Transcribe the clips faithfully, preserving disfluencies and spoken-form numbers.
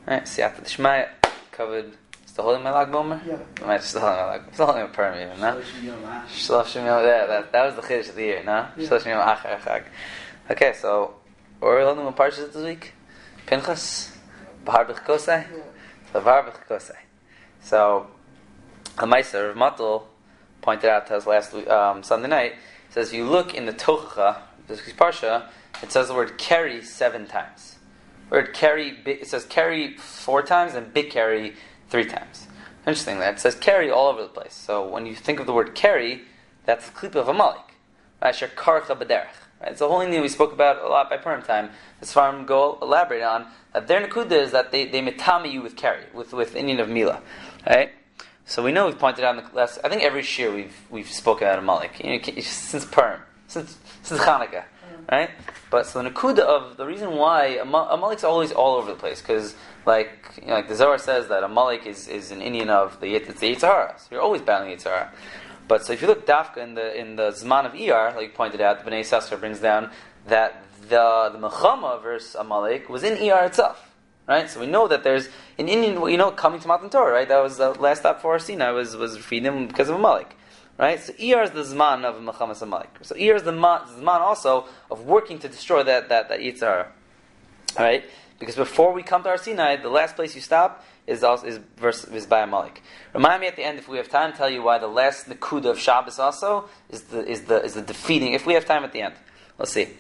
Alright, Siyata D'Shmaya, covered. Still holding my lag bomer? Yeah. Am I still holding my lag? Still holding my perm even, no? Shloshim Yom, yeah, that, that was the Chiddush of the year, no? Yeah. Shloshim Yom Achar Chag. Okay, so, what are we holding with Parshas this week? Pinchas? Bahar B'chkosai? So, Bahar B'chkosai. So, Amaisa, Rav Matul pointed out to us last week, um, Sunday night, says if you look in the Tochacha, this week's Parsha, it says the word carry seven times. Word carry, it says carry four times and big carry three times. Interesting that. It says carry all over the place. So when you think of the word carry, that's the klippa of Amalek. Asher karcha b'derech. Right? It's the whole thing we spoke about a lot by Purim time. As far as go elaborate on, that their nekuda is that they, they metame you with carry, with, with Indian of Mila. Right? So we know we've pointed out in the last, I think every year we've we've spoken about Amalek. You know, since Purim, since since Hanukkah. Right? But so the Nakuda of the reason why Amalek's always all over the place, because like you know, like the Zohar says that Amalek is, is an Indian of the it's the Yetzer Hara. So you're always battling Yetzer Hara. But so if you look Dafka in the in the Zman of Iyar, like you pointed out, the Bnei Yissaschar brings down that the the Mechama versus Amalek was in Iyar itself. Right? So we know that there's an Indian, you know, coming to Matan Torah, right? That was the last stop for Sinai was was freedom because of Amalek. Right? So Iyar is the Zman of Mechamas Amalek. So Iyar is the Zman also of working to destroy that, that, that Yetzer Hara. Alright? Because before we come to our Sinai, the last place you stop is also, is, verse, is by Amalek. Remind me at the end, if we have time, tell you why the last Nekuda of Shabbos also is the, is the, is the defeating, if we have time at the end. Let's see.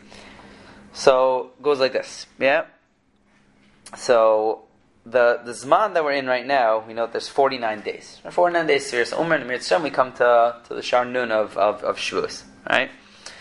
So, it goes like this. Yeah? So, The the Zman that we're in right now, we know that there's forty-nine days. forty-nine days serious Omer and Mir Tzem, we come to, to the Shar Nun of, of, of Shavuos. Right?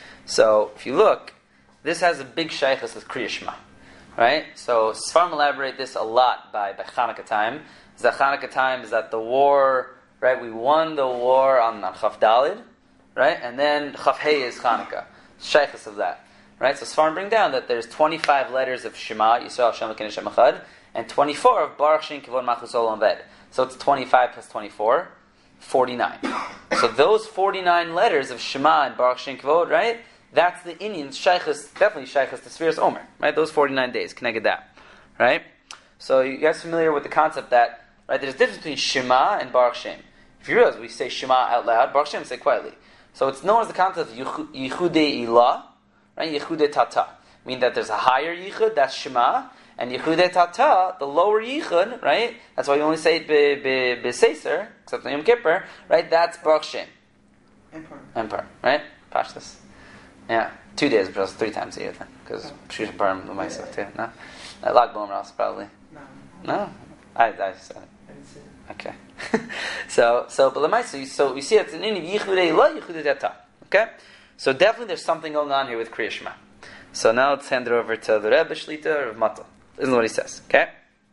So, if you look, this has a big shaykhus with Kriya Shema. Right? So, Sfarim elaborate this a lot by, by Chanukah time. Is that Chanukah time is that the war, right? We won the war on, on Chaf Dalid, right? And then Chaf Hey is Chanukah. Shaykhus of that. Right? So, Sfarim bring down that there's twenty-five letters of Shema, Yisrael, Shem, Ekin, Hashem, Echad, and twenty-four of Baruch Shem Kivod Machus Olam Ved. So it's twenty-five plus twenty-four, forty-nine. So those forty-nine letters of Shema and Baruch Shem Kivod, right? That's the Indian Shaykhus, definitely Shaykhus to Sfiras Omer, right? Those forty-nine days, connected that, right? So you guys familiar with the concept that, right, there's a difference between Shema and Baruch Shem. If you realize we say Shema out loud, Baruch Shem say quietly. So it's known as the concept of Yichudei Ilah, right? Yichudei Tata. Meaning that there's a higher Yichud, that's Shema, and Yichudei Tata, the lower Yichud, right? That's why you only say it be, be, be Seiser, except on Yom Kippur, right? That's Baruch Shem. Empire. Empire, right? Pashtas. Yeah, two days, but three times a year then, because Shushan Purim, the Maisa too. No, uh, Lag Bomer also probably. No. No, I, I said it. I didn't say it. Okay. so, so, but the Maisa, so we see it's an Indian Yichudei La, Yichudei Tata. Okay, so definitely there's something going on here with Kriya Shema. So now let's hand it over to the Rebbe Shlita of Matal. This is what he says, okay?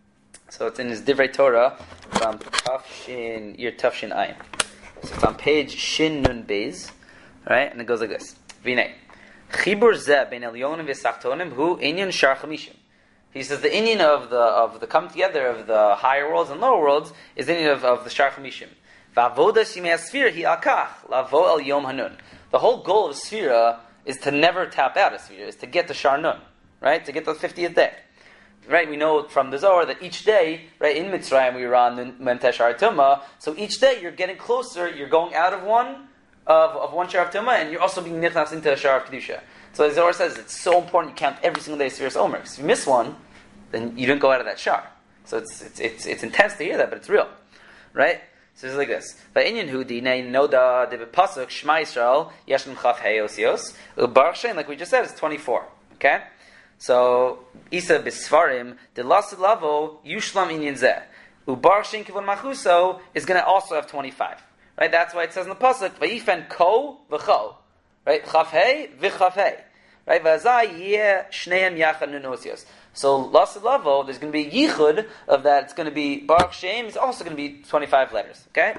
So it's in his Divrei Torah from Tafshin, Year Tafshin Ayin. So it's on page Shin Nun Beis, right? And it goes like this. Vinay. Chibur zeh ben elyonim v'sachtonim hu inyan shar chamishim. He says the Indian of the of the come together of the higher worlds and lower worlds is the Indian of, of the shar chamishim. V'avoda shimei asfira hi akach lavo el yom hanun. The whole goal of Sfira is to never tap out of Sfira, is to get to Shar Nun, right? To get to the fiftieth day. Right, we know from the Zohar that each day, right, in Mitzrayim we were on Memtesh Shar Tumah, so each day you're getting closer, you're going out of one, of, of one Shar of Tumah, and you're also being nichnas into a Shar of Kedusha. So the Zohar says it's so important you count every single day Sfiras Omer. If you miss one, then you didn't go out of that Shar. So it's it's it's, it's intense to hear that, but it's real. Right? So it's like this. Va'inyan hu dinei noda de b'pasuk Shema Yisrael yeshem chaf hey osios u'baruch Shem, like we just said, is twenty-four. Okay? So, Isa Bisfarim, the Lasid Lavo, Yushlam Inyan Zeh. Ubar Shin Kivon Machuso is going to also have twenty-five. Right? That's why it says in the Pasuk, Vayifen Ko V'cho. Right? Chaf Hei V'chaf Hei. Right? V'azai Yeh Shneim Yachad Nunosios. So, Lasid Lavo, there's going to be Yichud of that. It's going to be Baruch Shem. It's also going to be twenty-five letters. Okay?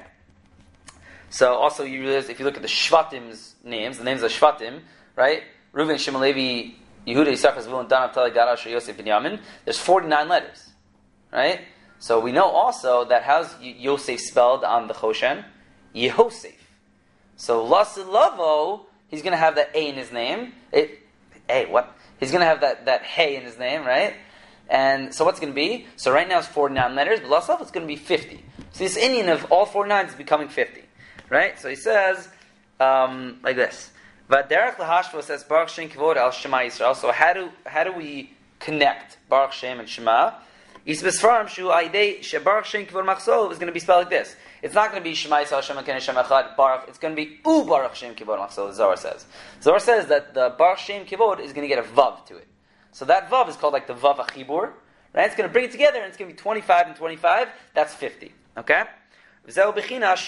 So, also, you realize, if you look at the Shvatim's names, the names of Shvatim, right? Reuven, Shimon, Levi, Yehuda, Yisachar, Zvulun, Dan, Naphtali, Gad, Asher, Yosef, Binyamin. There's forty-nine letters, right? So we know also that how's Yosef spelled on the Choshen? Yehosef. So Lasid Lavo, he's going to have that A in his name. It, A, what? He's going to have that, that Hey in his name, right? And so what's going to be? So right now it's forty-nine letters, but Laslav it's going to be fifty. So this Indian of all forty-nine is becoming fifty. Right? So he says, um, like this. V'derech l'hashvo says, Baruch Shem Kivod al Shema Yisrael. So how do, how do we connect Baruch Shem and Shema? Yisbesfarim shu aidei she Baruch Shem Kivod Machzol is going to be spelled like this. It's not going to be Shema Yisrael Shem Elokeinu Shem Echad Baruch. It's going to be U Baruch Shem Kivod Machzol, Zohar says. Zohar says that the Baruch Shem Kivod is going to get a Vav to it. So that Vav is called like the Vav HaChibur. Right? It's going to bring it together and it's going to be twenty-five and twenty-five. That's fifty. Okay? This is the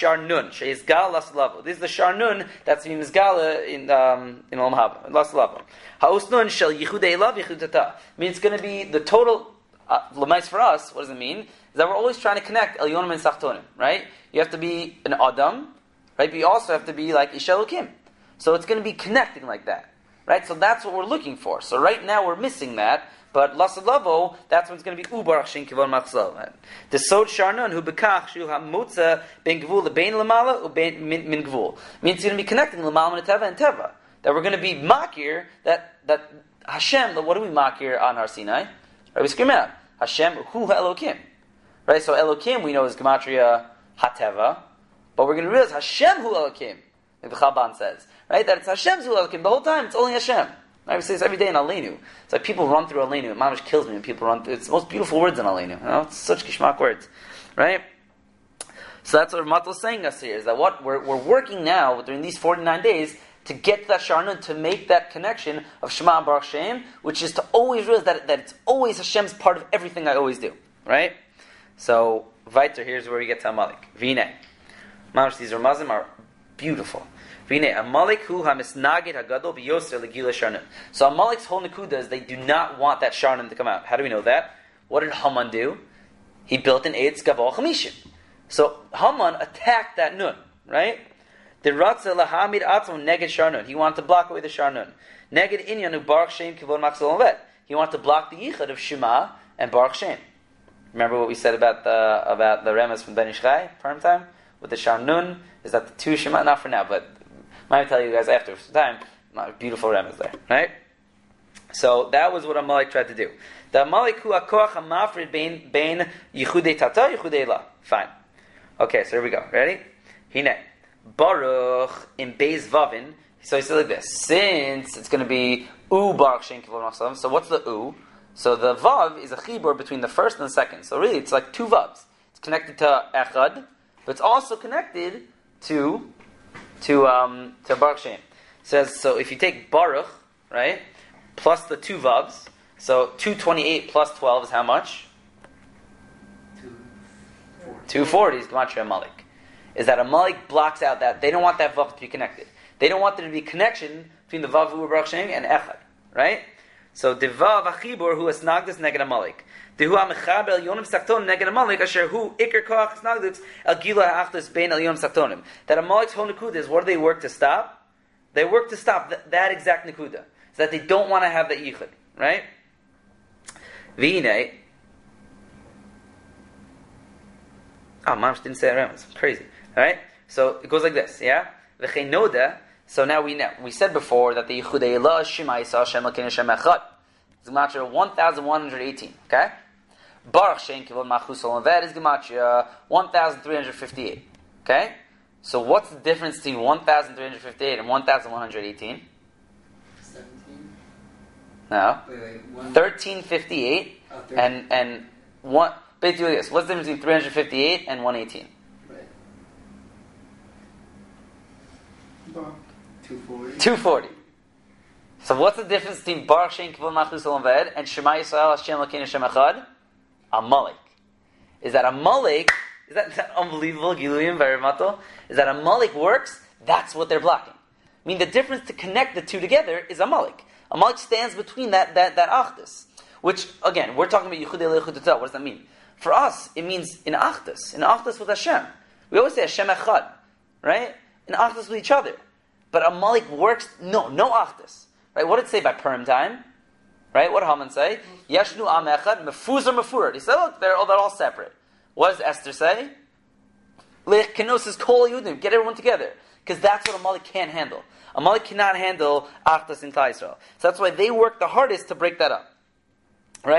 Sharnun that's in Mizgala in um, in Olam Haba, in Las Lava. Ha'usnun shel yichudei elav yichudata. Means it's going to be the total uh, lemais for us. What does it mean? Is that we're always trying to connect Elyonim and Sachtonim, right? You have to be an Adam, right? But you also have to be like Isha Elokim. So it's going to be connecting like that, right? So that's what we're looking for. So right now we're missing that. But Lasalavo, that's when it's going to be Ubarach Shin Kivon Machzal. The Sod Sharnun who bekach shu hamutza ben gvul bein lamala u bein min gvul means it's going to be connecting lamala and teva and teva. That we're going to be makir that that Hashem. What do we makir on Har Sinai? Right, we scream out Hashem hu Elokim. Right, so Elokim we know is gematria hateva, but we're going to realize Hashem hu Elokim. Like the Chabban says, right, that it's Hashem's hu Elokim. The whole time it's only Hashem. I say this every day in Aleinu. It's like people run through Aleinu. It mamish kills me when people run through. It's the most beautiful words in Aleinu. You know, it's such gishmak words, right? So that's what Matal is saying us here is that what we're we're working now during these forty-nine days to get to that Sharnun, to make that connection of Shema and Baruch Shem, which is to always realize that that it's always Hashem's part of everything I always do, right? So Viter, here's where we get to Amalek. Vine, mamish, these Ramazim are beautiful. So Amalek's whole Nakuda is they do not want that Sharnun to come out. How do we know that? What did Haman do? He built an Eitz Gavol Chamishim. So Haman attacked that Nun, right? The Ratza Lahamid Atzon Neged Sharnun. He wanted to block away the Sharnun. Neged Inyanu Baruch Shem Kivon Machzol Ovet. He wanted to block the Yichud of Shema and Baruch Shem. Remember what we said about the about the Remes from Ben Ish Chai, Purim time? With the Sharnun, is that the two Shema? Not for now, but I might tell you guys after some time. Beautiful remes there, right? So that was what Amalek tried to do. The Amalek hu akoach hamafrid bein bein yichudei tata yichudei la. Fine. Okay, so here we go. Ready? Hine Baruch in Beis Vavin. So he said like this: since it's going to be U Baruch Shem Kivon Machzal. So what's the U? So the Vav is a chibur between the first and the second. So really, it's like two Vavs. It's connected to Echad, but it's also connected to to um, to Baruch Shem. It says, so if you take Baruch, right, plus the two Vavs, so two twenty-eight plus twelve is how much? two forty is Gematria Amalek. Is that Amalek blocks out that, they don't want that Vav to be connected. They don't want there to be connection between the Vav Hu Baruch Shem and Echad, right? So, the Vav Achibur hu esnagdus neged Amalek. Dehu ha-mechaber el yonim saktonim neged Amalek, asher hu ikar koach esnagdus el gila ha'achdus bein el yonim saktonim. That Amalek's whole Nakuda is, what do they work to stop? They work to stop th- that exact Nakuda. So that they don't want to have that Yichud, right? V'hinei. Oh, Mamash didn't say it. It's crazy. Alright? So, it goes like this, yeah? V'chein noda. So now we know. We said before that the Yichudei Elah Shema Yisrael Shem Elokeinu Shem Echad. It's Gematria one thousand one hundred eighteen. Okay? Baruch Shem Kivon Machzol Ovet is Gematria one thousand three hundred fifty-eight. Okay? So what's the difference between one thousand three hundred fifty-eight and one thousand one hundred eighteen? seventeen? No. Wait, wait. One... thirteen fifty-eight oh, and, and one... Basically this. What's the difference between three hundred fifty-eight and one eighteen? Right. Well, two forty. two forty. So what's the difference between Baruch Shem Kivon Machzol Ovet and Shema Yisrael Hashem Elokeinu Shem Echad? Amalek. Is that Amalek... Is that, is that unbelievable? Giluyim Verimato? Is that Amalek works? That's what they're blocking. I mean, the difference to connect the two together is Amalek. Amalek stands between that that that Achdus. Which, again, we're talking about Yichud Elei Yichud What does that mean? For us, it means in Achdus. In Achdus with Hashem. We always say Hashem Echad. Right? In Achdus with each other. But Amalek works... No, no Achdus. Right? What did it say by Purim time? Right? What did Haman say? Yashnu Am Echad Mefuzar Mefurad. He said, look, they're all, they're all separate. What does Esther say? Lech Kenosis Kol Yudim. Get everyone together. Because that's what Amalek can't handle. Amalek cannot handle Achdus in Klal Yisrael. So that's why they work the hardest to break that up. Right?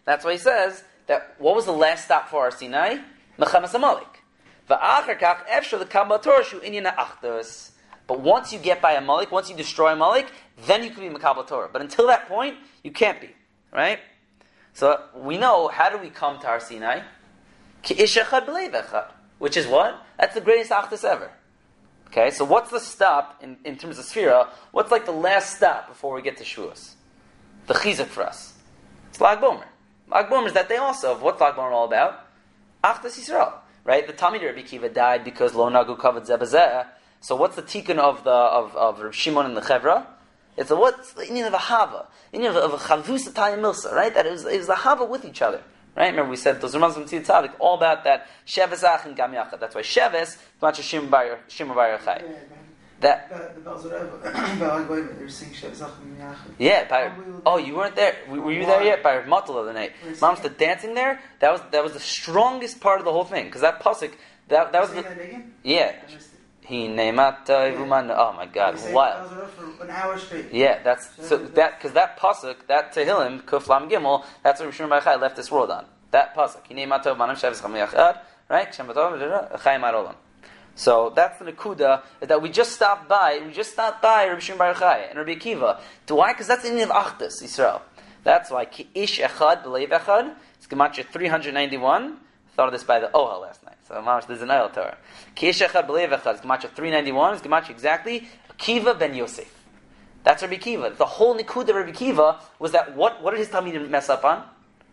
That's why he says that what was the last stop for our Sinai? Mechamas Amalek. V'achar kach efshar l'kabel Torah shu inyan ha'achdus. But once you get by Amalek, once you destroy Amalek, then you can be Mekabel Torah. But until that point, you can't be. Right? So we know, how do we come to our Sinai? Ki ish echad b'leiv echad. Which is what? That's the greatest achdus ever. Okay, so what's the stop in, in terms of Sphira? What's like the last stop before we get to Shavuos? The chizuk for us. It's Lag Bomer. Lag Bomer is that day also. Of what's Lag Bomer all about? Achdus Yisrael. Right? The Talmid Rabbi Kiva died because Lo Nagu Kavod Zeh B'Zeh. So what's the tikkun of the of of Rav Shimon and the Chevra? It's a what's the Indian of a hava, Indian of, of a chavus atayim milsa, right? That it was it was the hava with each other, right? Remember we said those Ramaz from Tzid Tzadik all about that Sheves and Gam Yachad. That's why Sheves much Shimon Bar Shimon Bar Yochai. That the Belzereva, they're saying Sheves and Yachad. Yeah, by, oh, you weren't there. Were you there yet? By Matal the other night, Mom's the dancing there. That was that was the strongest part of the whole thing because that pasuk that that was the, yeah. He neimat woman. Oh my God! What? For an hour straight. Yeah, that's so that because that pasuk, that Tehillim Kuf Lam Gimel, that's what Rishon Bar Yochai left this world on. That pasuk. He neimat manam shavis cham yachad. Right? Chayim arolam. So that's the nekuda that we just stopped by. We just stopped by Rabbi Shimon Bar Yochai and Rabbi Akiva. Why? Because that's the Indian of Achdus Yisrael. That's why Ki Ish Echad B'Leiv Echad. It's Gematria three hundred ninety-one. Thought of this by the Ohel last night. So Mamash, there's an Ohel Torah. Ki Ish Echad B'Leiv Echad. It's Gematria three ninety-one. It's Gematria exactly Akiva ben Yosef. That's Rabbi Akiva. The whole nekuda of Rabbi Akiva was that what? What did his Talmidim mess up on?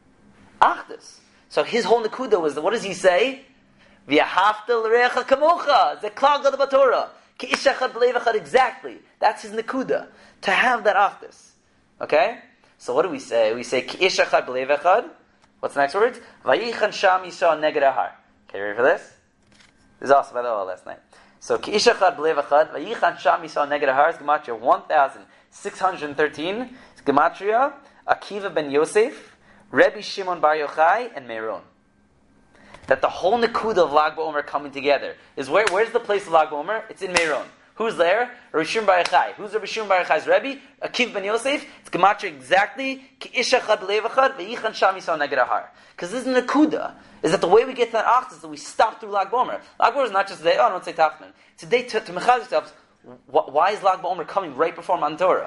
Achdus. So his whole nekuda was that. What does he say? V'yahavta l'recha kamocha. Zeklal gad b'Torah. Ki ish echad b'leiv echad. Exactly. That's his nekuda. To have that achdus. Okay? So what do we say? We say ki ish echad b'leiv echad. What's the next word? Vayichan sham yisha neged ahar. Okay, ready for this? This is also by the way last night. So ki ish echad b'leiv echad. Vayichan sham yisha neged ahar is gematria one thousand six hundred thirteen. It's gematria Akiva ben Yosef, Rebbe Shimon Bar Yochai, and Meron. That the whole nekuda of Lag BaOmer coming together is where? Where's the place of Lag BaOmer? It's in Meron. Who's there? Rabbi Shimon Bar Yochai. Who's Rabbi Shimon Bar Yochai's Rebbe? Akiv ben Yosef. It's gematria exactly ki ish echad b'leiv echad ve'yichan sham yisrael neged ahar. Because this is nekuda. Is that the way we get to that achdus is that we stop through Lag BaOmer. Lag BaOmer is not just a day. Oh, don't say tachman. It's a day to, to mechaz yourselves. Why is Lag BaOmer coming right before Man Torah?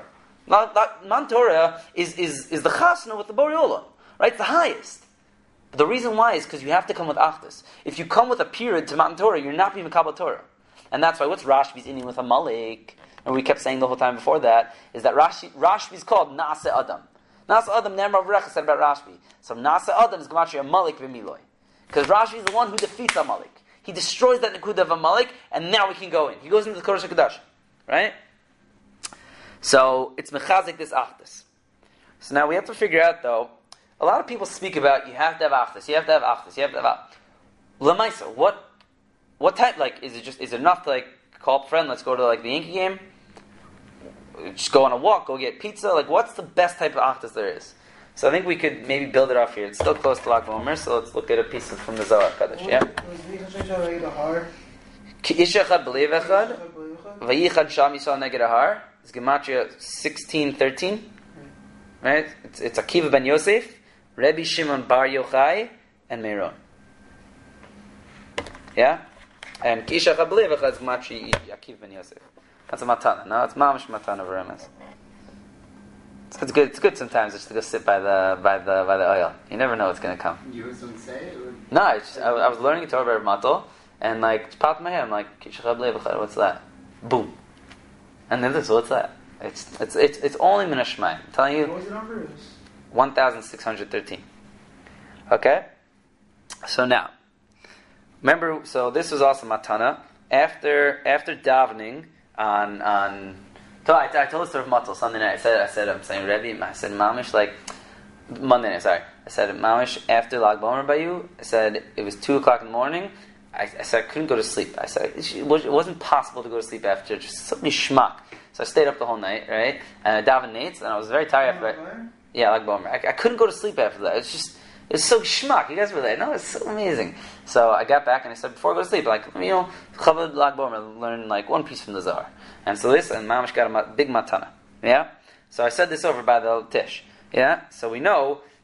Man Torah is is is the chasna with the Borei right? It's the highest. But the reason why is because you have to come with achdus. If you come with a period to Matan Torah, you're not being Mekabel Torah. And that's why what's Rashbi's Indian with a Malik, and we kept saying the whole time before that, is that Rashi, Rashbi's called Nase Adam. Nase Adam, Nemar Vrecha said about Rashbi. So Nase Adam is Gematria Malik v'Miloi. Because Rashi is the one who defeats Amalek. He destroys that Nekuda of Amalek, and now we can go in. He goes into the Kodesh HaKadosh. Right? So it's Mechazik this achdus. So now we have to figure out though, a lot of people speak about you have to have achdus, you have to have achdus, you have to have Lamaisa, what what type, like, is it just, is it enough to like call up a friend, let's go to like the Yankee game? Just go on a walk, go get pizza? Like, what's the best type of achdus there is? So I think we could maybe build it off here. It's still close to Lag BaOmer, so let's look at a piece from the Zohar Kadosh, yeah? Ki ish echad b'leiv echad, vayichad sham yisrael neged ahar. It's Gematria sixteen thirteen. Right? It's, it's Akiva ben Yosef, Rebbe Shimon Bar Yochai, and Meron. Yeah? And Ki ish echad b'leiv echad is Gematria Akiva ben Yosef. That's a matana. No, it's mamish matana of Remes. It's, it's good. It's good sometimes just to go sit by the by the by the oil. You never know what's going to come. You heard someone say it? Or? No, it's just, I, I was learning Torah by Matal, and like it's popped in my head. I'm like, Ki ish echad b'leiv echad. What's that? Boom. And then this, what's that? It's it's it's it's only min hashmayim. I'm telling you. What was the number? One thousand six hundred thirteen. Okay. So now, remember. So this was also matana after after davening on on. So I, I told us of Matal Sunday night. I said I said I'm saying Rebbe. I said Mamish like Monday night. Sorry, I said Mamish after Lag BaOmer by you. I said it was two o'clock in the morning. I, I said I couldn't go to sleep. I said it wasn't possible to go to sleep after just so many schmuck. So I stayed up the whole night, right? And I davened Nates, and I was very tired after that. Yeah, Lag BaOmer. I, I couldn't go to sleep after that. It's just, it's so schmuck. You guys were there. No, it's so amazing. So I got back and I said, before I go to sleep, like, you know, Chabad Lag BaOmer, learn like one piece from the Zohar. And so this, and Mamash got a big matana. Yeah? So I said this over by the Tish. Yeah? So we know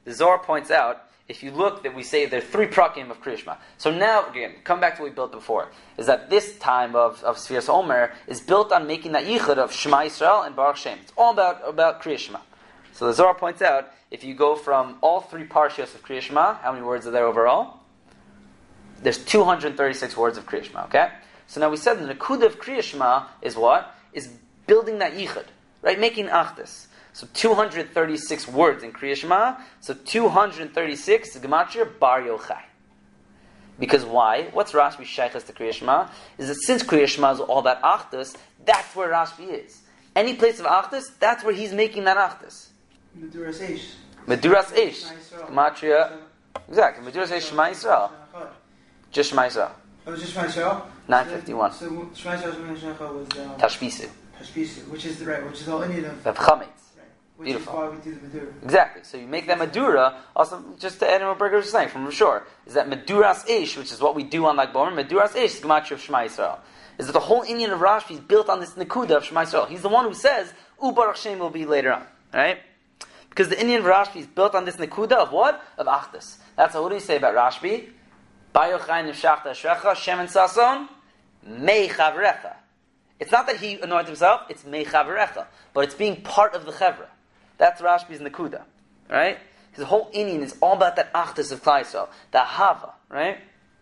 the Zohar points out, if you look, that we say there are three prakim of Kriya Shema. So now, again, come back to what we built before, is that this time of, of Sfiras Omer is built on making that yichud of Shema Yisrael and Baruch Shem. It's all about, about Kriya Shema. So the Zohar points out, if you go from all three parshios of Kriya Shema, how many words are there overall? There's two hundred thirty-six words of Kriya Shema, okay? So now we said the Nakuda of Kriya Shema is what? Is building that yichud, right? Making achdus. So two hundred thirty-six words in Kriya Shema. So two hundred thirty-six is Gematria Bar Yochai. Because why? What's Rashbi's shaykhus to Kriya Shema? Is that since Kriya Shema is all about achdus, that's where Rashbi is. Any place of achdus, that's where he's making that achdus. Meduras Eish. Meduras Eish. Gematria. Exactly. Meduras Eish Shema Yisrael. Just Shema Yisrael. Oh, just Shema Yisrael? nine fifty-one. So Shema Yisrael was um, Tashbisu. Tashbisu, which is the right, which is all Indian of. Of Chametz. Which Beautiful. is why we do the Madura. Exactly. So you make that Madura, also, just to add in what Berger was saying from Rishor, is that Meduras Eish, which is what we do on Lag Bomer, Meduras Eish is Gematria of Shema Yisrael. Is that the whole Indian of Rashi is built on this Nekuda of Shema Yisrael. He's the one who says, U Baruch Shem will be later on. Right? Because the Indian of Rashi is built on this Nekuda of what? Of Achdus. That's what do you say about Rashbi? Bayochai Nifshachta Ashrecha, Shem and Sason, Mei Chavrecha. It's not that he anointed himself, it's Mei Chavrecha. But it's being part of the Chevra. That's Rashbi's Nekuda. Right? His whole Indian is all about that Achdus of Klal Yisrael. The Hava. Right?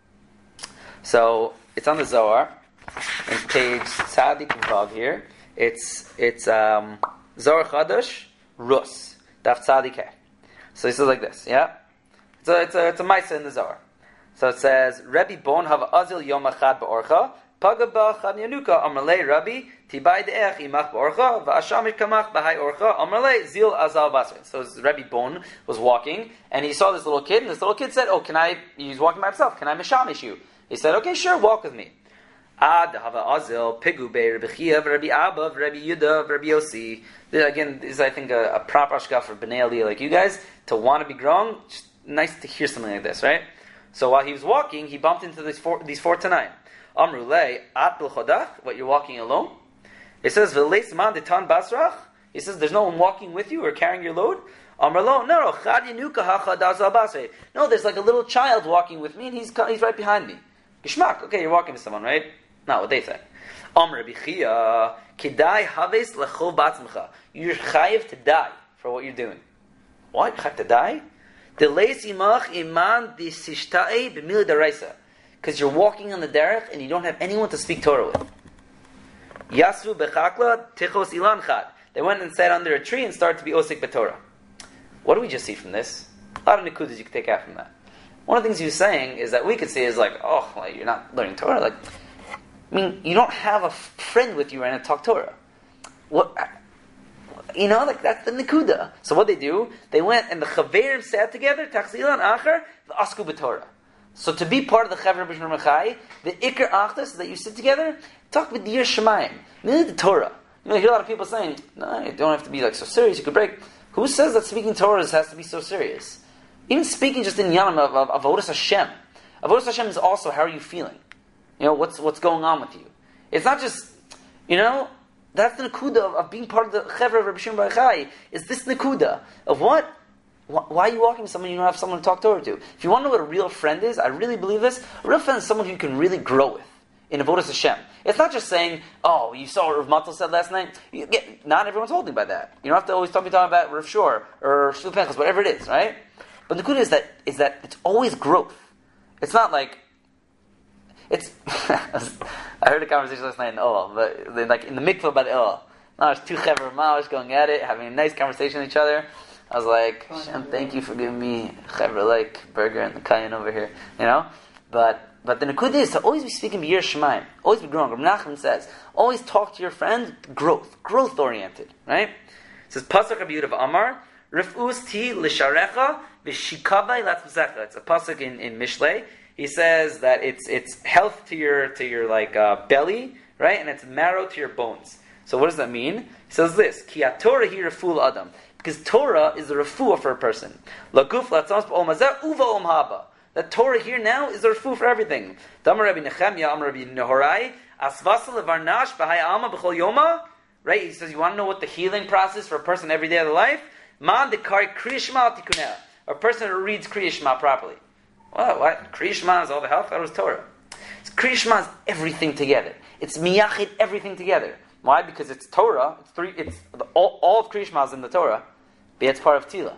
So, it's on the Zohar. In page Tzadik Vav here. It's, it's um, Zohar Chadash, Rus. Daf Tzadik He. So he says like this, yeah? It's a, it's a, it's a Maisa in the Zohar. So it says, Rebbe Bon Hava Azil Yom Achad Ba'orcha, Pagaba Chad Yanuka, Amrlei Rabbi, Tibai De'ech Imach Ba'orcha, Va'ashamit Kamach B'hai Orcha, Amrlei Zil Azal Basra. So Rebbe Bon was walking, and he saw this little kid, and this little kid said, oh, can I, he's walking by himself, can I mishamish you? He said, okay, sure, walk with me. Ad Hava Azil, Pigu Bei Rabbi Chiyav, Rabbi Abba, Rabbi Yudah, Rabbi Yossi. Again, this is, I think, a, a proper ashka for Bnei Aliyah like you guys, to want to be grown. Just nice to hear something like this, right? So while he was walking, he bumped into these four, these four tanaim. Amru lei at b'chodach, what, you're walking alone? It says v'leis man detan basrach. He says there's no one walking with you or carrying your load. Amru lo, no, no, chad yenuka hachadaz al. No, there's like a little child walking with me, and he's he's right behind me. Gishmak, okay, you're walking with someone, right? Not what they say. Amr bichia kidai haves lechov batzmcha. You're chayiv to die for what you're doing. What? Chayiv to die? Because you're walking on the derech and you don't have anyone to speak Torah with. Yasru bechakla tichos ilan chad. They went and sat under a tree and started to be osik b'Torah. What do we just see from this? A lot of nekudas you can take out from that. One of the things he was saying is that we could say is like, oh, well, you're not learning Torah. Like, I mean, you don't have a friend with you right now to talk Torah. What? You know, like that's the nekuda. So what they do, they went and the chaverim sat together, tachzilan acher, the asku b'Torah. So to be part of the chaver b'shmer mechai, the ikar achdus is that you sit together, talk with the yir shemayim, need the Torah. You know, you hear a lot of people saying, no, you don't have to be like so serious. You could break. Who says that speaking Torah has to be so serious? Even speaking just in yanam of, of, of avodas Hashem. Avodas Hashem is also how are you feeling? You know, what's what's going on with you? It's not just, you know. That's the nekuda of, of being part of the chevra of Rabbi Shimon Bar Yochai. Is this nekuda of what? Why are you walking with someone you don't have someone to talk Torah to? If you want to know what a real friend is, I really believe this. A real friend is someone who you can really grow with in avodas Hashem. It's not just saying, "Oh, you saw what Rav Matel said last night." You get, not everyone's holding by that. You don't have to always talk, be talking about Rav Shor or Shul Pinchas, whatever it is, right? But the nekuda is that is that it's always growth. It's not like it's. I heard a conversation last night in the Oel, but they, like in the mikvah by the Oel. Now there's two chevra mamash going at it, having a nice conversation with each other. I was like, Hashem, thank you for giving me chevra like burger and the kayan over here, you know. But but the nekuda is to always be speaking b'yir shemaim, always be growing. Rav Nachman says, always talk to your friend, growth, growth oriented, right? It says pasuk Rabbi Yehuda Amar rifus ti lisharecha v'shikavai latzmusecha. It's a pasuk in in Mishlei. He says that it's it's health to your to your like uh, belly, right, and it's marrow to your bones. So what does that mean? He says this: Ki Torah hi refuah adam, because Torah is the refuah for a person. Laguf latzamos b'ol mazeh uva om haba. That Torah here now is the refuah for everything. Damar Rabbi Nechemya, Amar Rabbi Nehorai, asvasa levarnash b'hai alma b'chol yoma. Right? He says, you want to know what the healing process for a person every day of their life? Man dekari kriya shema al tikuneh. a person who reads Kriya Shema properly. Well, what? Kriya Shema is all the health? That was Torah. Kriya Shema is everything together. It's miyachid everything together. Why? Because it's Torah. It's three. It's the, all, all of Kriya Shema is in the Torah, but it's part of Tila.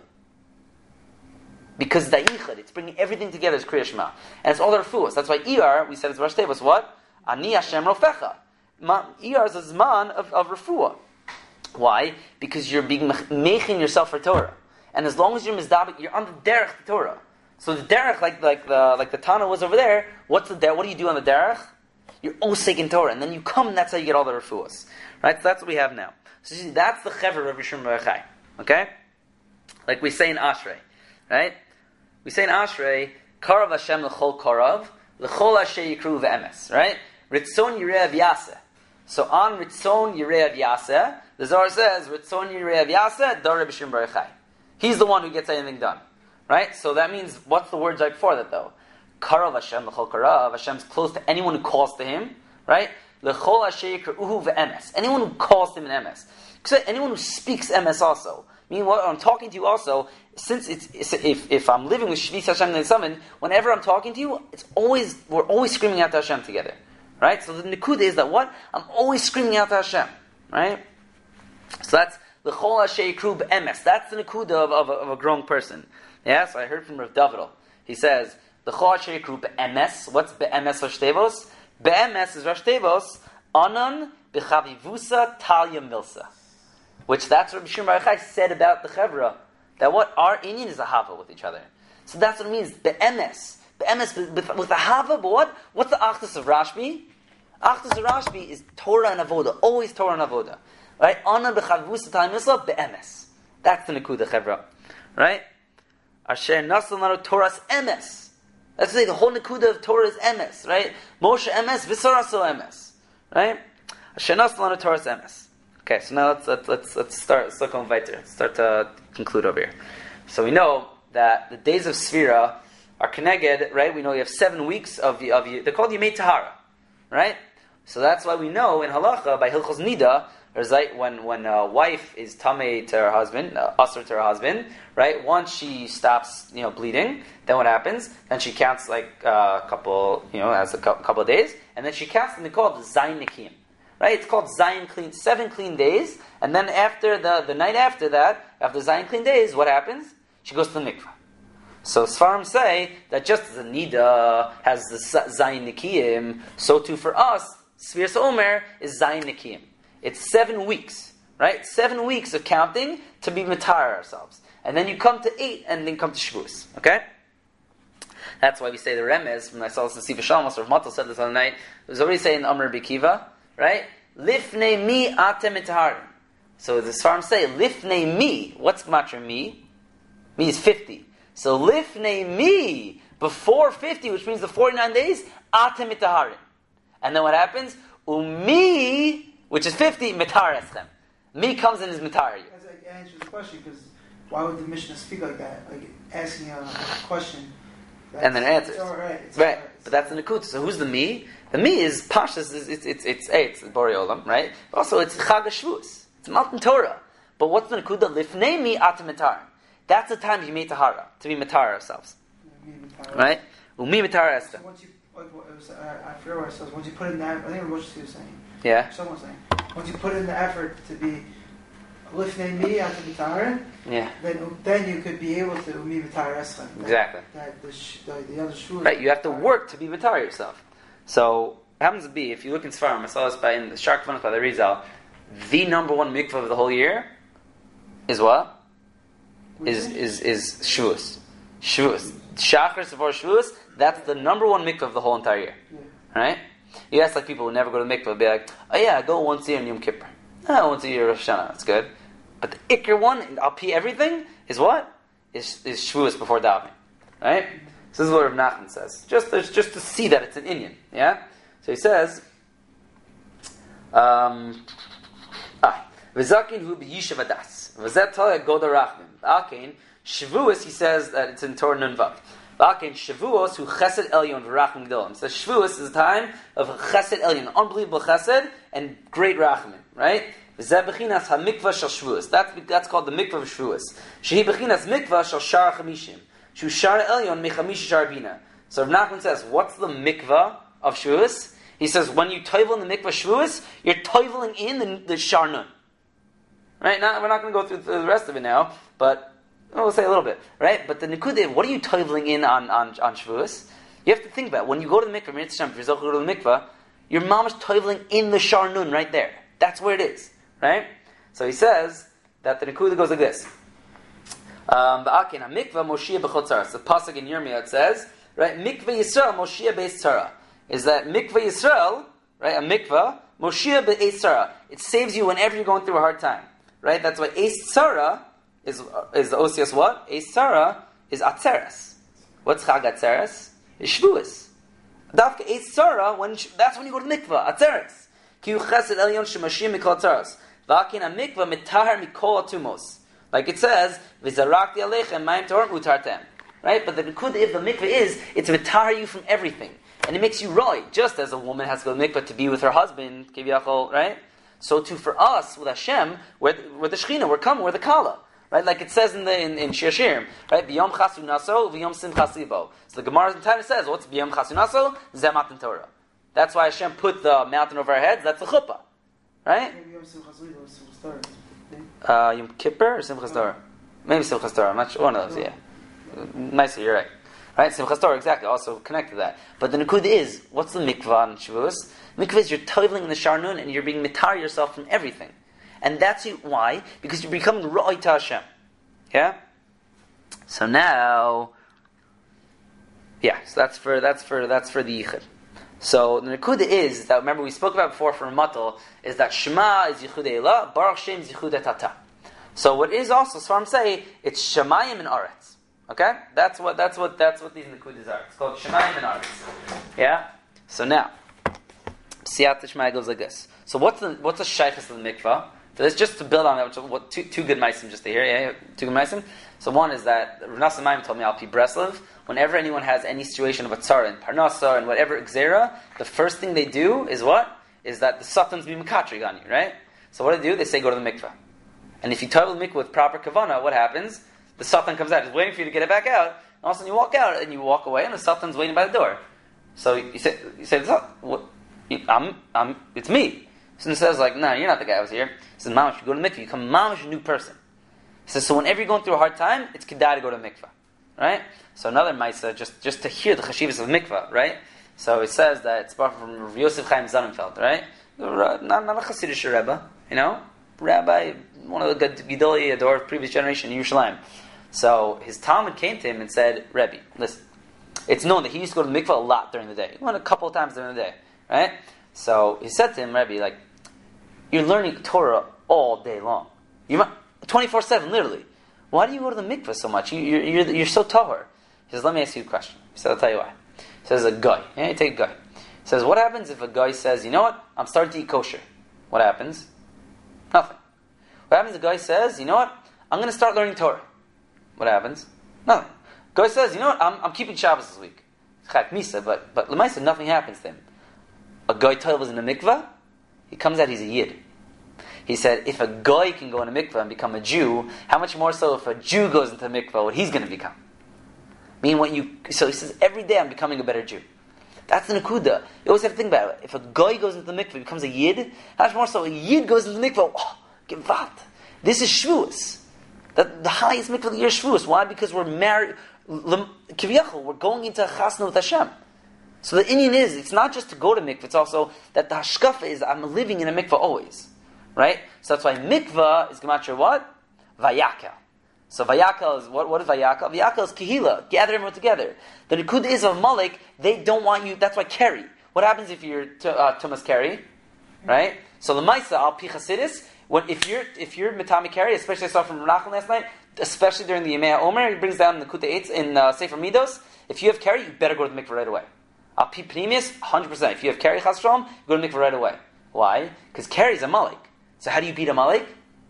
Because da'ichad, it's bringing everything together as Kriya Shema, and it's all the refuahs. That's why Iyar, we said it's Rosh Tevos. What? Ani Hashem Rofecha. Iyar is a zman of, of refuah. Why? Because you're being mechin yourself for Torah, and as long as you're mizdabik, you're on the derech to Torah. So the derech, like like the like the Tana was over there. What's the derech? What do you do on the derech? You're osek in Torah, and then you come, and that's how you get all the refuahs. Right? So that's what we have now. So you see, that's the chevra of Rishon Bar Yochai. Okay? Like we say in Ashrei, right? We say in Ashrei, Karav Hashem l'chol karav, l'chol asher yikru ve'emes, right? Ritzon yireh v'yaseh. So on Ritzon yireh v'yaseh, the Zohar says, Ritzon yireh v'yaseh, Dareh B'Shim Bar Yochai. He's the one who gets anything done. Right? So that means, what's the word right before that though? Karav Hashem l'chol karav, Hashem's close to anyone who calls to him, right? L'chol asher yikru'uhu ve'emes. Anyone who calls to him in emes. Anyone who speaks emes also. Meaning, what I'm talking to you also, since it's, it's if, if I'm living with Shvis Hashem Ne'esamin, whenever I'm talking to you, it's always, we're always screaming out to Hashem together. Right? So the Nikuda is that what? I'm always screaming out to Hashem. Right? So that's the Chol Asher Yikru B'emes. That's the Nikuda of, of, of a grown person. Yeah? So I heard from Rav Davidel. He says, the Chol Asher Yikru B'emes. What's B'emes Rosh Tevos? B'emes is Rosh Tevos. Anan B'chavivusa Talya Milsa. Which that's what Rabbi Shimon Bar Yochai said about the Chevra. That what? Our Indian is a Hava with each other. So that's what it means. Be'emes. Be'emes with, with a Hava, but what? What's the Achdus of Rashbi? Achdus of Rashbi is Torah and Avoda. Always Torah and Avoda. Right? Ana b'chavus ta'im yisla be'emes. That's the Nekuda Chevra. Right? Asher nasal naro Torah's emes. That's to say the whole Nekuda of Torah is emes. Right? Moshe emes, V'saraso emes. Right? Asher nasal naro Torah's emes. Okay, so now let's let's let's, let's start let's look on weiter. Let's start to conclude over here. So we know that the days of Sfira are connected, right? We know you have seven weeks of of they're called Yemei Tahara, right? So that's why we know in Halacha by Hilchos Nida, there's like when when a wife is tamei to her husband, uh, asur to her husband, right? Once she stops, you know, bleeding, then what happens? Then she counts like uh, a couple, you know, as a couple of days, and then she counts and they call it Zayin Nikim. Right? It's called Zion Clean, seven clean days, and then after the, the night after that, after Zion Clean days, what happens? She goes to the mikvah. So Sfarim say that just as the Nida has the Zion Nikiyim, so too for us, Sfiras Omer is Zion Nikiyim. It's seven weeks, right? Seven weeks of counting to be matar ourselves. And then you come to eight, and then come to Shavuos. Okay? That's why we say the Remez, when I saw this in Siva Shalmos, or Matal said this on the night, it was already saying Amr Bikiva, right? Lifnei mi atem etaharim. So the Sfarim say, Lifnei mi. What's Gematra mi? Mi is fifty. So Lifnei mi, before fifty, which means the forty-nine days, atem etaharim. And then what happens? Umi, which is fifty, mitar eschem. Mi comes in as mitar you. As I answer the question, because why would the Mishnah speak like that? Like asking a question. And then answers. It's all right. It's right. all right. But that's the Nekuta. So who's the mi? The mi is Pashas, it's it's it's it's, it's, it's Borei Olam, right? Also it's Chag HaShavuos. It's Mountain Torah. But what's the Nekuda? Lifnei mi atem mitar. That's the time you made tahara, to be mitar ourselves. Yeah, right? Umi mitar so esta. once you, like, what it was, uh, I forget what it says. Once you put in that, I think it was Moshe was saying. Yeah. Someone was saying. Once you put in the effort to be lifnei mi atem mitar, Yeah. then then you could be able to umi mitar eschem. Exactly. That the sh, the, the other shul. Right, you have to work to be mitar yourself. So, it happens to be, if you look in Sfarim, I saw this by, in the Shark Vanas by the Rizal, the number one mikvah of the whole year is what? Is is is Shavuos. Shavuos. Shachar Sevar Shavuos, that's the number one mikvah of the whole entire year. Yeah. Right? You ask like people who never go to mikvah, be like, oh yeah, I go once a year in Yom Kippur. Oh, once a year Rosh Hashanah, that's good. But the Iker one, I'll pee everything, is what? Is is Shavuos before davening. Right? So this is what Rav Nachman says. Just, just to see that it's an Indian. Yeah? So he says, um, ah, V'zakin hu b'yishav adas. V'zet taleh goda rachmim. V'akein, Shavuos, he says that it's in Torah Nun Vav. V'akein, Shavuos hu chesed elyon v'rachmim g'dolim. So Shavuos is a time of chesed elyon, unbelievable chesed and great rachmim. Right? V'zeh bechinas ha-mikvah shel Shavuos. That's, that's called the mikvah of Shavuos. Shehi bechinas mikvah shel shar chamishim. Shu shar elyon mechamisha shar bina. So Rav Nachman says, what's the mikvah of Shavuos? He says, when you toivel in the mikvah Shavuos, you're toiveling in the, the shar nun. Right? Now, we're not going to go through the rest of it now, but we'll say a little bit. Right? But the nikudah, what are you toiveling in on, on, on Shavuos? You have to think about it. When you go to the mikvah, if you're going to the mikvah, your mom is toiveling in the shar nun right there. That's where it is. Right? So he says that the nikudah goes like this. Um, Ba'akin ha-mikvah Moshiach b'chotzaras. The pasuk in Yirmiyah it says, right, mikvah Yisrael Moshiach be'ez tzara. Is that mikvah Yisrael, right, a mikvah, Moshiach be'ez tzara. It saves you whenever you're going through a hard time. Right? That's why ez tzara is, is the osios what? Ez tzara is atzeres. What's chag atzeres? Is Shavuos. Dafka ez tzara, when, that's when you go to the mikvah, atzeres. Ki yu chesed elyon shemashim mikol atzeres. V'akin ha-mikvah mitahar mikol atumos. Like it says, "V'zarakti aleichem mayim torim utartem." Right, but the nekudah if the mikveh is, it's mitar you from everything, and it makes you right. Just as a woman has to go to the mikveh to be with her husband, kiviyachol, right? So too for us with Hashem, we're, we're the Shechina, we're coming, we're the Kala, right? Like it says in the in, in Shir Shirim, right? B'yom chasu naso, v'yom simchas libo. So the Gemara in time says, what's b'yom chasu naso? Zeh matan Torah. That's why Hashem put the mountain over our heads. That's the chuppah, right? Uh, Yom Kippur or Simchas Torah? Maybe Simchas Torah. I'm not sure. One of those, yeah. Nicer, you're right. Right? Simchas Torah, exactly. Also connected to that. But the Nakud is, what's the mikvah on Shavuos? Mikvah is you're toiling in the Sharnun and you're being mitar yourself from everything. And that's why? Because you're becoming Ra'ai to Hashem. Yeah? So now, yeah, so that's for, that's for, that's for the Yichud. So the Nekuda is that, remember we spoke about before for Matal, is that Shema is Yichud Elah, Baruch Shem is Yichud Tata. So what is also, so I'm saying, it's Shemayim and Aretz. Okay? That's what that's what that's what these Nekudas are. It's called Shemayim and Aretz. Yeah? So now, Siyat Shema goes like this. So what's the what's the shaykhus of the mikvah? So that's just to build on that, which what two two good meisim just to hear, yeah, two good meisim. So one is that Rav Nosson Maimon told me Al Pi Breslev, whenever anyone has any situation of a tzara and parnasa and whatever xera, the first thing they do is what? Is that the satans be makatrig on you, right? So what do they do? They say go to the mikvah. And if you total the mikvah with proper kavanah, what happens? The satan comes out, he's waiting for you to get it back out, and all of a sudden you walk out and you walk away, and the satan's waiting by the door. So you say, you say, what? I'm, I'm, it's me. So he says, like, no, you're not the guy who was here. He says, Mamash, you go to the mikvah, you become Mamash, a new person. He says, so whenever you're going through a hard time, it's kedai to go to the mikvah. Right? So another Maisa, just, just to hear the chashivas of mikvah, right? So it says that it's brought from Rav Yosef Chaim Sonnenfeld, right? Not, not a Hasidic Rebbe, you know? Rabbi, one of the Gedolei Ador of previous generation in Yerushalayim. So his Talmud came to him and said, Rebbe, listen, it's known that he used to go to the mikvah a lot during the day. He went a couple of times during the day, right? So he said to him, Rebbe, like, you're learning Torah all day long. You twenty-four seven, literally. Why do you go to the mikvah so much? You, you're, you're, you're so tahor. He says, let me ask you a question. He said, I'll tell you why. He says, a guy. Yeah, you take a guy. He says, what happens if a guy says, you know what? I'm starting to eat kosher. What happens? Nothing. What happens if a guy says, you know what? I'm going to start learning Torah. What happens? Nothing. A guy says, you know what? I'm, I'm keeping Shabbos this week. It's chak misa, but, but l'maisa, nothing happens to him. A guy was in a mikvah, he comes out, he's a yid. He said, if a guy can go in a mikvah and become a Jew, how much more so if a Jew goes into a mikvah, what he's going to become? Meaning what you, so he says, every day I'm becoming a better Jew. That's the nakuda. You always have to think about it. If a guy goes into the mikvah, becomes a yid, how much more so a yid goes into the mikvah, oh, gevat. This is Shavuos. The, the highest mikvah of the year is Shavuos. Why? Because we're married, kiviyachol, we're going into a chasna with Hashem. So the Indian is, it's not just to go to mikvah, it's also that the hashkafa is, I'm living in a mikvah always. Right? So that's why mikvah is gematria what? Vayakel. So vayakel is, what, what is vayakel? Vayakel is kehila, gather everyone together. The nikud is of Malik, they don't want you, that's why carry. What happens if you're uh, Tumas carry? Right? So the Maisa, al pi chasidis, when, if you're, if you're Mitami carry, especially I saw from Menachem last night, especially during the Yemei Omer, he brings down the Kuta Eitz in uh, Sefer Midos, if you have carry, you better go to the mikvah right away. Al pi pnimis, one hundred percent. If you have carry chas shalom, go to the mikvah right away. Why? Because carry is a Malik. So how do you beat a Malik?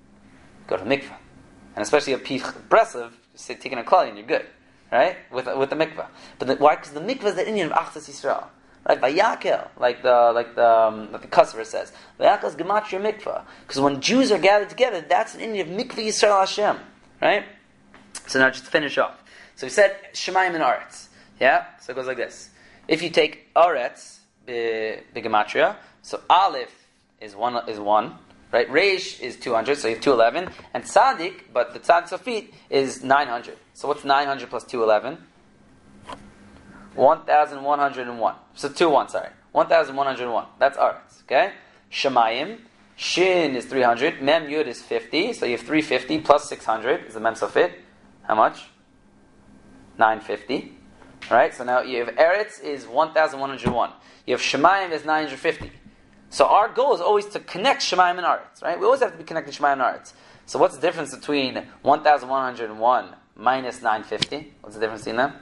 Go to the mikvah. And especially a pi breslev, say taking a klali and you're good. Right? With with the mikvah. But the, why? Because the mikvah is the Indian of Achzas Yisrael. Right? Vayakel, like the like the um, like the customer says. Vayakel is gematria mikvah. Because when Jews are gathered together, that's an Indian of mikvah Yisrael Hashem. Right? So now just to finish off. So we said Shemayim and Aretz. Yeah? So it goes like this. If you take Aretz, the gematria, so Aleph is one is one. Right? Reish is two hundred, so you have two eleven. And Tzaddik, but the Tzaddik Sofit is nine hundred. So what's nine hundred plus two eleven? one thousand one hundred one. So two one, sorry. one thousand one hundred one. That's Aretz. Okay? Shemayim. Shin is three hundred. Mem Yud is fifty. So you have three hundred fifty plus six hundred is the Mem Sofit. How much? nine hundred fifty. Alright? So now you have Eretz is one thousand one hundred one. You have Shemayim is nine hundred fifty. So our goal is always to connect Shemayim and Aretz, right? We always have to be connecting Shemayim and Aretz. So what's the difference between one thousand one hundred one minus nine hundred fifty? What's the difference between them?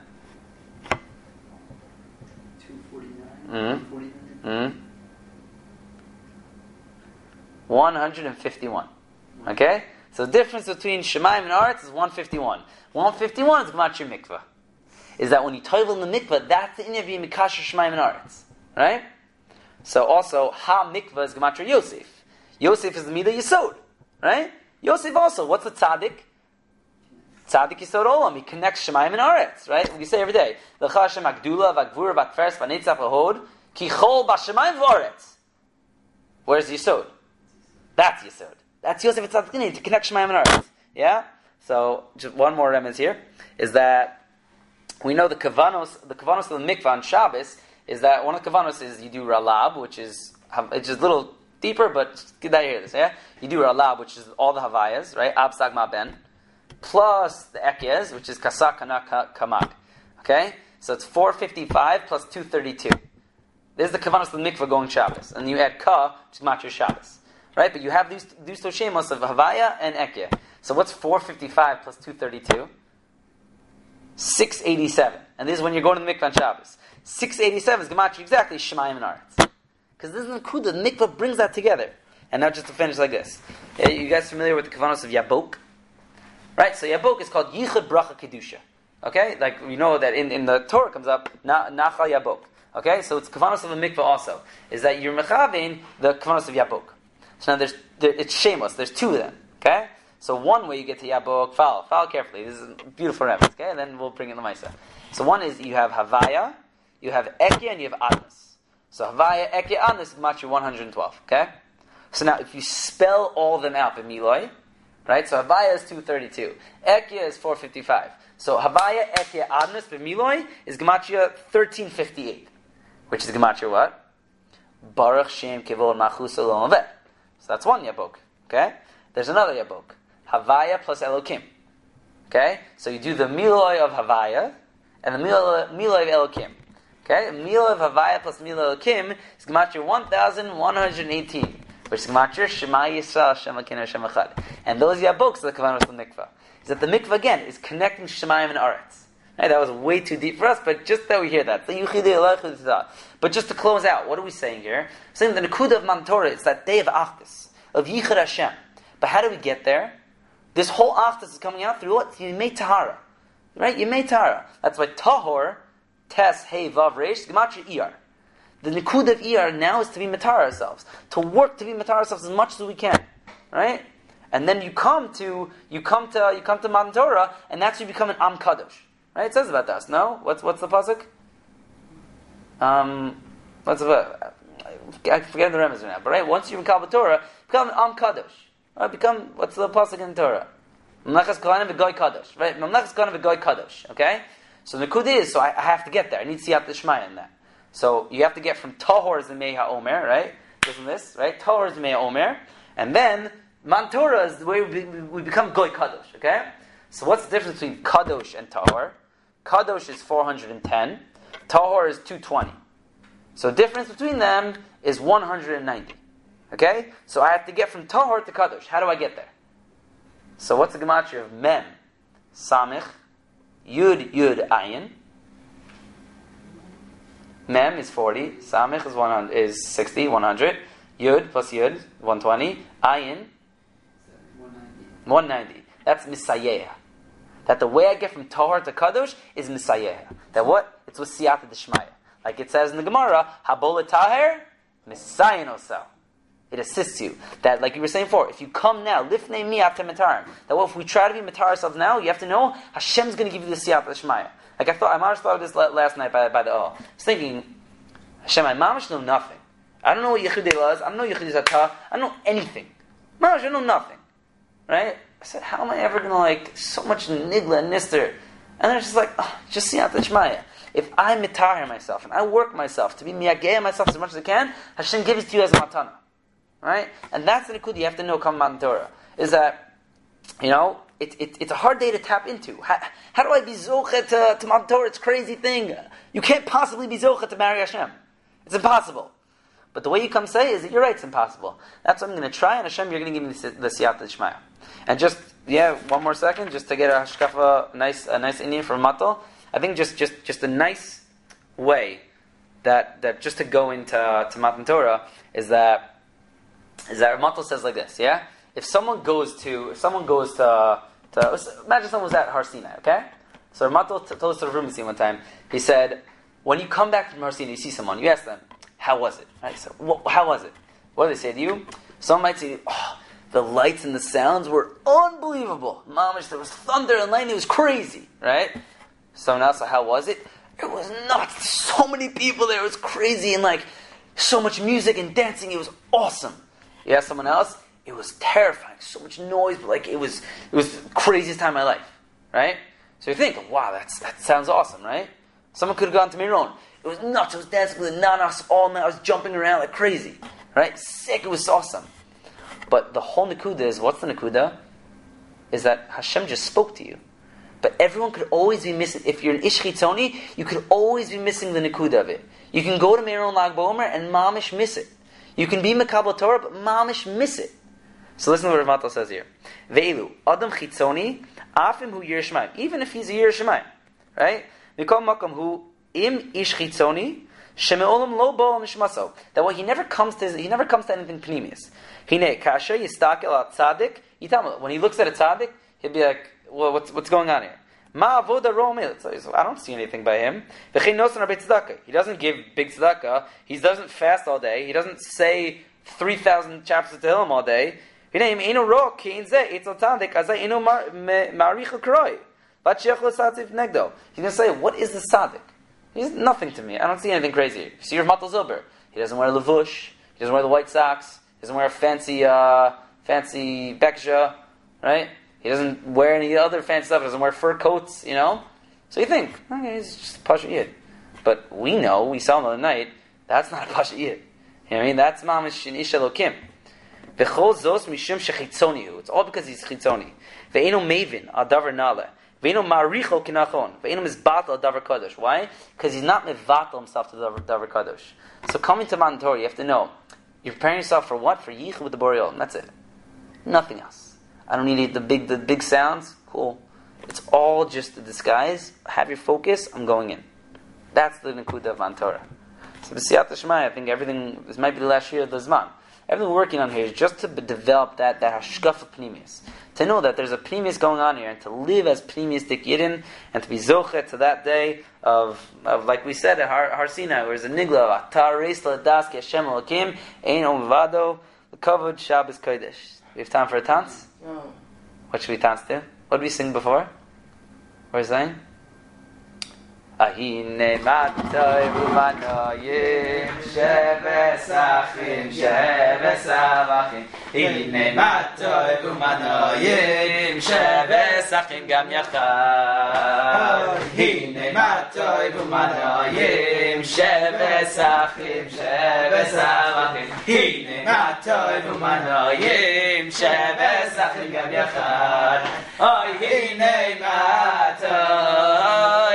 two forty-nine. Mm-hmm. Mm-hmm. one hundred fifty-one. Okay? So the difference between Shemayim and Aretz is one hundred fifty-one. one hundred fifty-one is Gematria Mikvah. Is that when you toivel in the mikvah, that's the interview in Mikasher Shemayim and Aretz. Right? So also, Ha Mikvah is Gematria Yosef. Yosef is the Midah Yisod. Right? Yosef also, what's the Tzaddik? Tzaddik Yisod Olam. He connects Shemayim and Aretz. Right? We say every day, L'cha Hashem Agdula, V'agvur, V'akfers, V'netzach, V'hod, Ki Chol B'Shemayim V'Aretz. Where's Yisod? That's Yisod. That's Yosef Tzaddik to connect Shemayim and Aretz. Yeah? So, just one more remez here, is that we know the Kavanos, the Kavanos of the Mikvah on Shabbos, is that one of the Kavanos is you do Ralab, which is, it's just a little deeper, but did I hear this, yeah? You do Ralab, which is all the Havayas, right? Ab, Sag, Ma, Ben, plus the Ekyes, which is Kasak, Kana, Kamag. Okay? So it's four fifty-five plus two thirty-two. There's the Kavanos of the Mikvah going Shabbos. And you add Ka, which is Matcher Shabbos. Right? But you have these, these two Shemos of Havaya and Ekye. So what's four fifty-five plus two thirty-two? six eighty-seven. And this is when you're going to the Mikvah on Shabbos. six eighty-seven is Gematria exactly Shemayim and Aretz. Because this is the Nekuda, the Mikvah brings that together. And now just to finish like this. Yeah, you guys familiar with the Kavanos of Yabok? Right? So Yabok is called Yichud Bracha Kedusha. Okay? Like we know that in, in the Torah comes up, na, Nachal Yabok. Okay? So it's Kavanos of the Mikvah also. Is that you're Mechavein the Kavanos of Yabok. So now there's, there, it's Shemos. There's two of them. Okay? So one way you get to Yabok, follow, follow carefully. This is a beautiful reference. Okay? And then we'll bring in the Maisa. So one is you have Havaya, you have Ekya, and you have Adnas. So Havaya, Ekya, Adnas is Gematria one hundred twelve. Okay? So now if you spell all of them out in Miloi, right? So Havaya is two thirty-two. Ekya is four fifty-five. So Havaya, Ekya, Adnas, B'Miloi is Gematria thirteen fifty-eight. Which is Gematria what? Baruch Shem Kivol Machus Olam Aveh. So that's one Yabok. Okay? There's another Yabok. Havaya plus Elokim. Okay? So you do the Miloi of Havaya and the Miloi, Miloi of Elokim. Okay? Miloi of Havaya plus Miloi of Elokim is Gematria one thousand one hundred eighteen. Which is Gematria Shema Yisrael Shem Elokeinu Hashem Echad. And those Yaboks are the Kavanos of the Mikvah. Is that the Mikvah again is connecting Shemayim and Aretz. Right? That was way too deep for us, but just that we hear that. But just to close out, what are we saying here? We're saying the Nekuda of Man Torah, it's that day of Achdus, of Yichud Hashem. But how do we get there? This whole Achdus is coming out through what? Yemei Tahara. Right? Yemei Tahara. That's why Tahor, Tes, Hey, Vav, Reish, Gematria Iyar. The Nekuda of Iyar now is to be Matar ourselves. To work to be Matar ourselves as much as we can. Right? And then you come to, you come to, you come to Man Torah, and that's when you become an Am Kadosh. Right? It says about us. No? What's what's the pasuk? Um, what's the? I forget the remez right now. But right, once you become a Torah, become an Am Kadosh. Right? Become what's the pasuk in the Torah? Mamlechas Kohanim v'Goy Kadosh. Right? Mamlechas Kohanim v'Goy Kadosh. Okay. So the Nikud is so I, I have to get there. I need to see out the Shmaya in that. So you have to get from Tahor is the Meha Omer. Right? Isn't this right? Tahor is the Meha Omer, and then Man Torah is the way we, we become Goy Kadosh. Okay. So what's the difference between Kadosh and Tahor? Kadosh is four hundred ten. Tahor is two hundred twenty. So the difference between them is one hundred ninety. Okay? So I have to get from Tahor to Kadosh. How do I get there? So what's the gematria of Mem? Samich. Yud, Yud, Ayin. Mem is forty. Samich is one hundred, is sixty, one hundred. Yud plus Yud, one hundred twenty. Ayin, one hundred ninety. That's Misayeh. That the way I get from Tahor to Kadosh is Misayeh. That what? It's with Siyata D'Shmaya. Like it says in the Gemara, Habola Taher, Messiah Osel. It assists you. That, like you were saying before, if you come now, lifnei mi after matarim. That well, if we try to be matar ourselves now, you have to know Hashem's going to give you the siyat l'shmaya. Like I thought, I mamish thought of this last night by, by the oh. I was thinking, Hashem, I mamish know nothing. I don't know what Yechidei was. I don't know Yechidei Zatah. I don't know anything. Mamish, I know nothing. Right? I said, how am I ever going to like so much nigla and nister? And then it's just like, oh, just siyat l'shmaya. If I mitahir myself and I work myself to be miyageh myself as much as I can, Hashem gives it to you as a matana, right? And that's the nikud you have to know. Come Matan Torah is that you know it, it, it's a hard day to tap into. How, how do I be zocheh to, to Matan Torah? It's a crazy thing. You can't possibly be zocheh to marry Hashem. It's impossible. But the way you come say is that you're right. It's impossible. That's what I'm going to try. And Hashem, you're going to give me the, the siyata d'shmaya. And just yeah, one more second, just to get a hashkafa, nice a nice Indian from Matal. I think just, just, just a nice way that, that just to go into to Matan Torah is that is that Matal says like this, yeah? If someone goes to if someone goes to, to imagine someone was at Har Sinai, okay? So Matal t- told us to the room one time. He said, when you come back from Har Sinai, you see someone, you ask them, how was it? Right? So wh- how was it? What do they say to you? Someone might say, oh, the lights and the sounds were unbelievable. Mamish, there was thunder and lightning, it was crazy, right? Someone else, so how was it? It was nuts. So many people there. It was crazy and like so much music and dancing. It was awesome. You ask someone else, it was terrifying. So much noise, but like it was it was the craziest time of my life. Right? So you think, wow, that's that sounds awesome, right? Someone could have gone to Miron. It was nuts. I was dancing with the nanas all night. I was jumping around like crazy. Right? Sick. It was awesome. But the whole Nakuda is, what's the Nakuda? Is that Hashem just spoke to you. But everyone could always be missing. If you're an Ish Chitzoni, you could always be missing the Nakuda of it. You can go to Meron Lag BaOmer and mamish miss it. You can be Mekabel Torah, but mamish miss it. So listen to what Rav Matal says here. Ve'elu, Adam Chitzoni, Afim hu Yir Shemayim. Even if he's a Yir Shemayim. Right? Mikol Makam hu im Ish Chitzoni, Sheme'olam lo bo mishmaso. That way he never comes to he never comes to anything pneumius. Hine, kasher yistakel al tzaddik, yitam. When he looks at a tzaddik, he'll be like, well, what's what's going on here? Ma avoda romil. So I don't see anything by him. He doesn't give big tzedakah. He doesn't fast all day. He doesn't say three thousand chapters of Tehillim all day. He's going to say, what is the tzaddik? He's nothing to me. I don't see anything crazy here. You see your Matal Zilber. He doesn't wear levush. He doesn't wear the white socks. He doesn't wear a fancy, uh, fancy beksha, right? He doesn't wear any other fancy stuff. He doesn't wear fur coats, you know? So you think, okay, he's just a Pasha Yid. But we know, we saw him the other night, that's not a Pasha Yid. You know what I mean? That's Mamish in Ish Elokim. V'chol zos mishum shechitzonihu. It's all because he's chitzoni. Ve'eno mevin al davar nale. Ve'eno maricho kinachon. Ve'eno mizbatal al davar kadosh. Why? Because he's not mevatal himself to the davar, davar kadosh. So coming to Matan Torah, you have to know, you're preparing yourself for what? For yichud with the Borei Olam. That's it. Nothing else. I don't need the big the big sounds. Cool. It's all just a disguise. Have your focus. I'm going in. That's the Nakuda of Matan Torah. So b'siyat Shemai, I think everything, this might be the last year of the Zman. Everything we're working on here is just to b- develop that, that hashkaf of pnimius. To know that there's a pnimius going on here, and to live as pnimiustik yidin, and to be zochet to that day of, of like we said at Har, Har Sinai, where there's a nigla of atar reis l'das ki Hashem Elokim, ein om vado, the kavod Shabbos Kodesh. We have time for a dance? No. What should we dance to? What did we sing before? Where's that? Ahine matay v'manoyim sheves achim sheves avachim Ahine matay v'manoyim sheves achim gam yachad Ahine matay v'manoyim sheves achim sheves avachim Ahine matay v'manoyim sheves achim gam yachad Ahine matay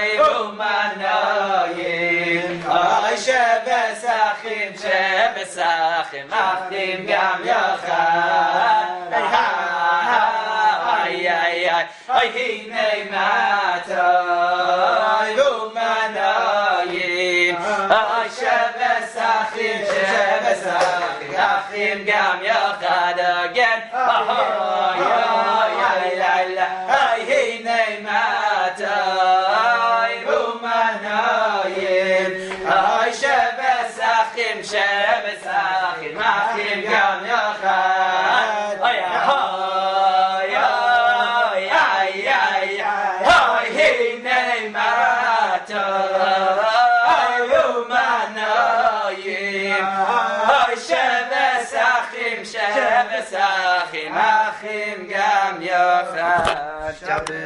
Ay Sheves Achim, Sheves Achim, Achim Gam Yachad. Ay ay ay ay, ay Hinei Matay Umanayim. Ay Sheves Achim, Sheves Achim, Achim Gam Yachad again. Ay ay ay ay, ay Hinei Matay. I achim sheves achim achim gam yochad. Oh yeah, hoy, hoy, ay, ay, ay, hoy, hinei matov, umanoyim, hoy sheves achim sheves achim achim gam yochad.